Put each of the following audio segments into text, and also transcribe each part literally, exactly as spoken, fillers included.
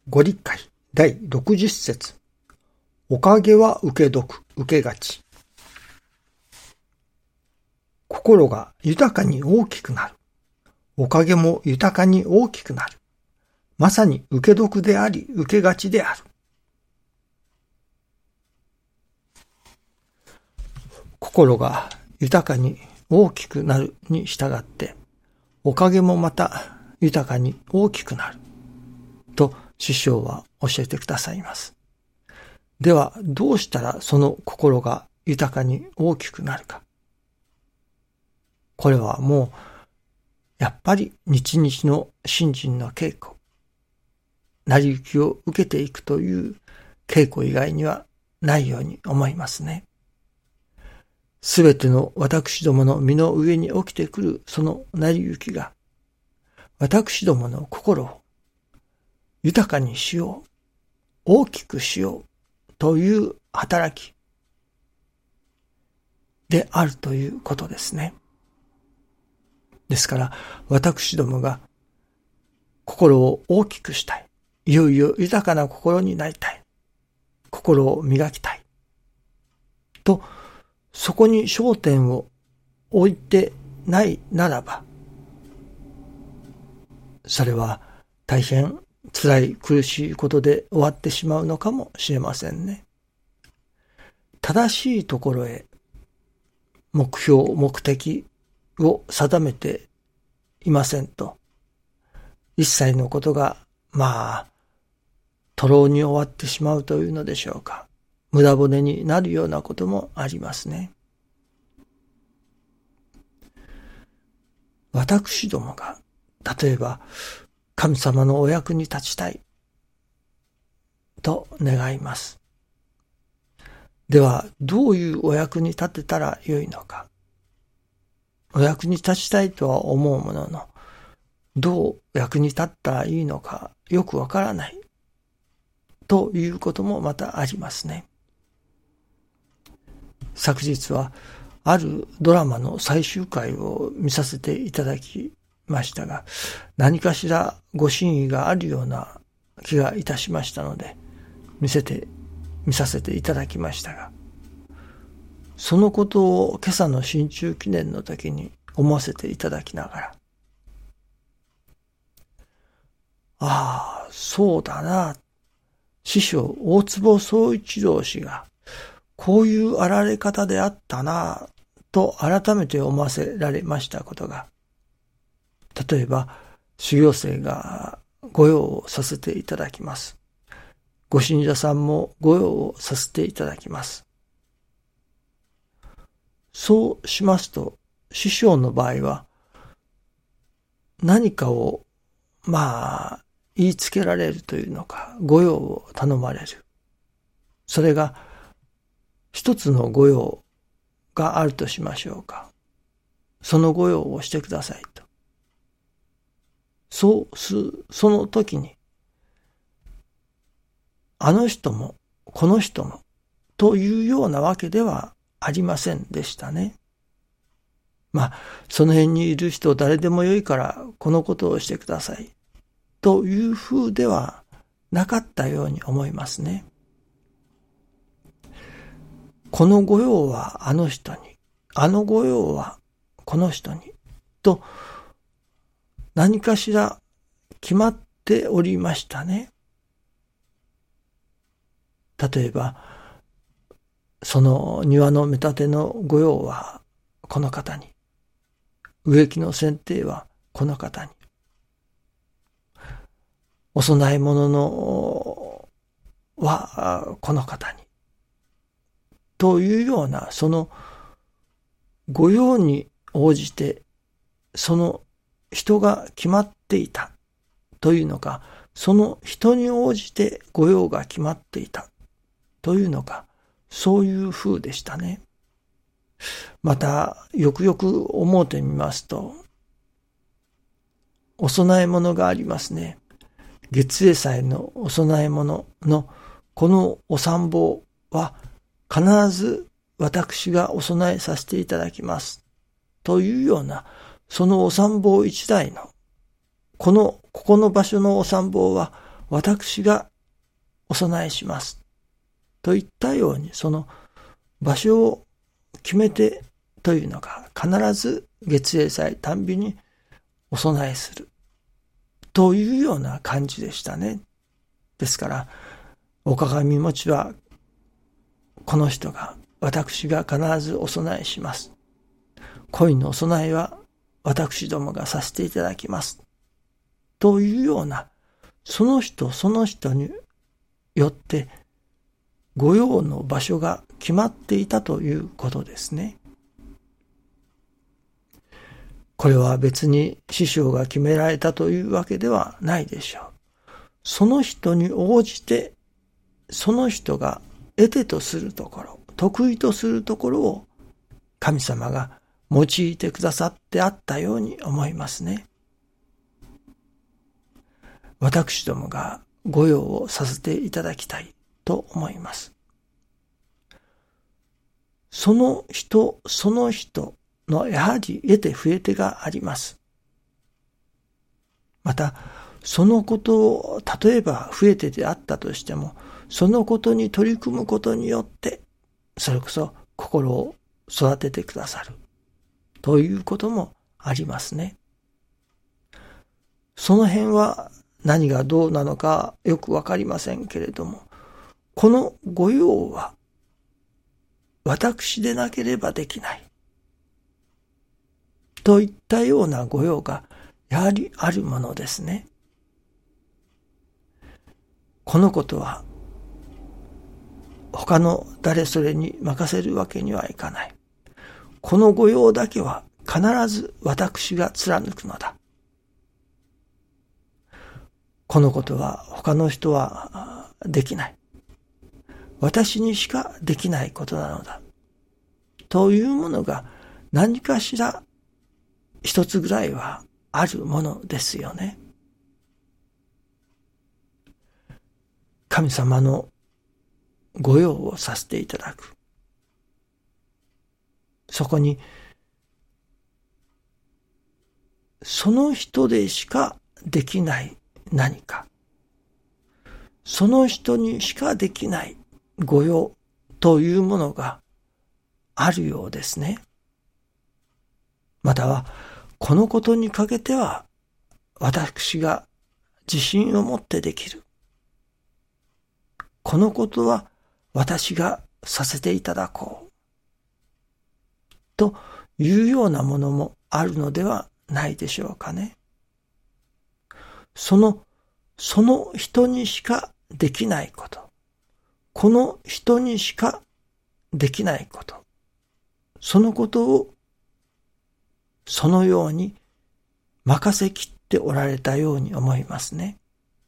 ご理解だいろくじゅっ節。おかげは受け得、受けがち。心が豊かに大きくなる。おかげも豊かに大きくなる。まさに受け得であり、受けがちである。心が豊かに大きくなるに従って、おかげもまた豊かに大きくなる。と師匠は教えてくださいます。では、どうしたらその心が豊かに大きくなるか。これはもう、やっぱり日々の信心の稽古、成り行きを受けていくという稽古以外にはないように思いますね。すべての私どもの身の上に起きてくるその成り行きが、私どもの心を豊かにしよう、大きくしようという働きであるということですね。ですから私どもが心を大きくしたい、いよいよ豊かな心になりたい、心を磨きたいと、そこに焦点を置いてないならば、それは大変辛い苦しいことで終わってしまうのかもしれませんね。正しいところへ目標、目的を定めていませんと、一切のことがまあ徒労に終わってしまうというのでしょうか。無駄骨になるようなこともありますね。私どもが例えば神様のお役に立ちたいと願います。ではどういうお役に立てたらよいのか。お役に立ちたいとは思うものの、どう役に立ったらいいのかよくわからないということもまたありますね。昨日はあるドラマの最終回を見させていただきましたが、何かしらご真意があるような気がいたしましたので、見せて、見させていただきましたが、そのことを今朝の新中記念の時に思わせていただきながら、ああ、そうだな、師匠大坪宗一郎氏がこういうあられ方であったなと改めて思わせられましたことが、例えば修行生がご用をさせていただきます。ご信者さんもご用をさせていただきます。そうしますと、師匠の場合は何かをまあ言いつけられるというのか、ご用を頼まれる。それが一つのご用があるとしましょうか。そのご用をしてくださいと。そうす、その時に、あの人もこの人もというようなわけではありませんでしたね。まあ、その辺にいる人誰でもよいからこのことをしてくださいというふうではなかったように思いますね。この御用はあの人に、あの御用はこの人にと何かしら決まっておりましたね。例えばその庭の埋め立ての御用はこの方に、植木の剪定はこの方に、お供え物のはこの方にというような、その御用に応じてその人が決まっていたというのか、その人に応じて御用が決まっていたというのか、そういう風でしたね。またよくよく思うてみますと、お供え物がありますね。月栄祭のお供え物のこのお参謀は必ず私がお供えさせていただきますというような、そのお参謀一台のこのここの場所のお参謀は私がお供えします。といったように、その場所を決めてというのが必ず月例祭たんびにお供えするというような感じでしたね。ですから、お鏡餅はこの人が、私が必ずお供えします。恋のお供えは私どもがさせていただきます。というような、その人その人によって御用の場所が決まっていたということですね。これは別に師匠が決められたというわけではないでしょう。その人に応じて、その人が得手とするところ、得意とするところを神様が用いてくださってあったように思いますね。私どもが御用をさせていただきたいと思います。その人その人のやはり得手不得手があります。またそのことを例えば不得手であったとしても、そのことに取り組むことによってそれこそ心を育ててくださるということもありますね。その辺は何がどうなのかよくわかりませんけれども、この御用は私でなければできないといったような御用がやはりあるものですね。このことは他の誰それに任せるわけにはいかない。この御用だけは必ず私が貫くのだ。このことは他の人はできない。私にしかできないことなのだ。というものが何かしら一つぐらいはあるものですよね。神様の御用をさせていただく。そこにその人でしかできない何か、その人にしかできない御用というものがあるようですね。またはこのことにかけては私が自信を持ってできる。このことは私がさせていただこうというようなものもあるのではないでしょうかね。そのその人にしかできないこと、この人にしかできないこと、そのことをそのように任せきっておられたように思いますね。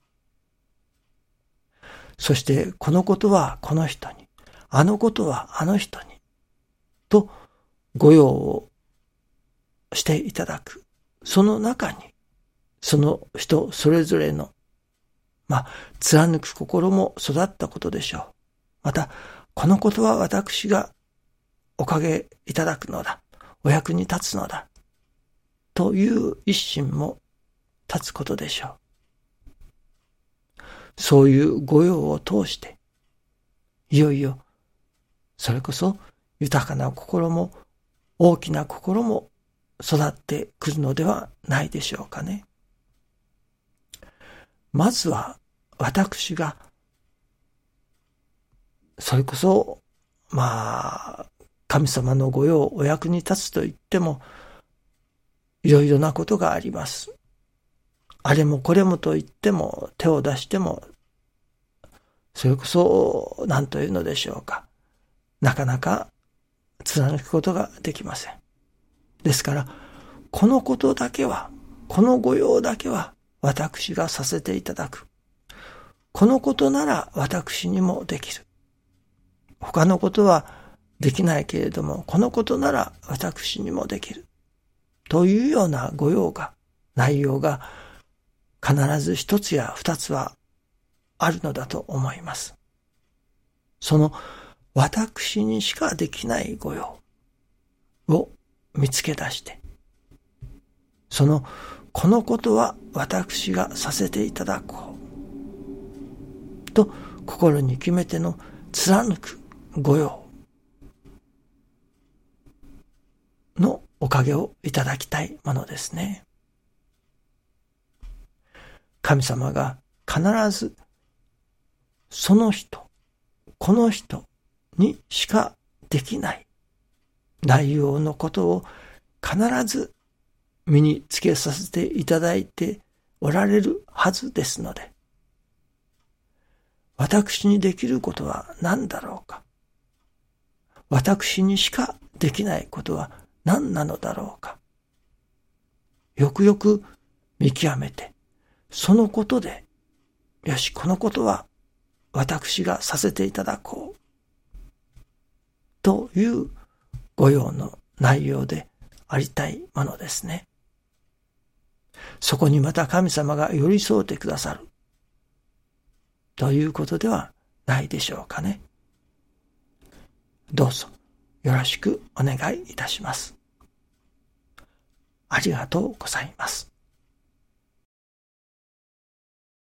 そしてこのことはこの人に、あのことはあの人にと御用をしていただく。その中にその人それぞれのまあ貫く心も育ったことでしょう。またこのことは私がおかげいただくのだ、お役に立つのだという一心も立つことでしょう。そういう御用を通して、いよいよそれこそ豊かな心も大きな心も育ってくるのではないでしょうかね。まずは私がそれこそまあ神様の御用お役に立つと言ってもいろいろなことがあります。あれもこれもと言っても手を出してもそれこそ何というのでしょうか、なかなか貫くことができません。ですからこのことだけは、この御用だけは私がさせていただく。このことなら私にもできる。他のことはできないけれども、このことなら私にもできる。というような御用が、内容が必ず一つや二つはあるのだと思います。その私にしかできない御用を見つけ出して、そのこのことは私がさせていただこと心に決めての貫く御用のおかげをいただきたいものですね。神様が必ずその人、この人にしかできない内容のことを必ず身につけさせていただいておられるはずですので、私にできることは何だろうか。私にしかできないことは何なのだろうか。よくよく見極めて、そのことで、よし、このことは私がさせていただこう。という御用の内容でありたいものですね。そこにまた神様が寄り添うてくださる。ということではないでしょうかね。どうぞよろしくお願いいたします。ありがとうございます。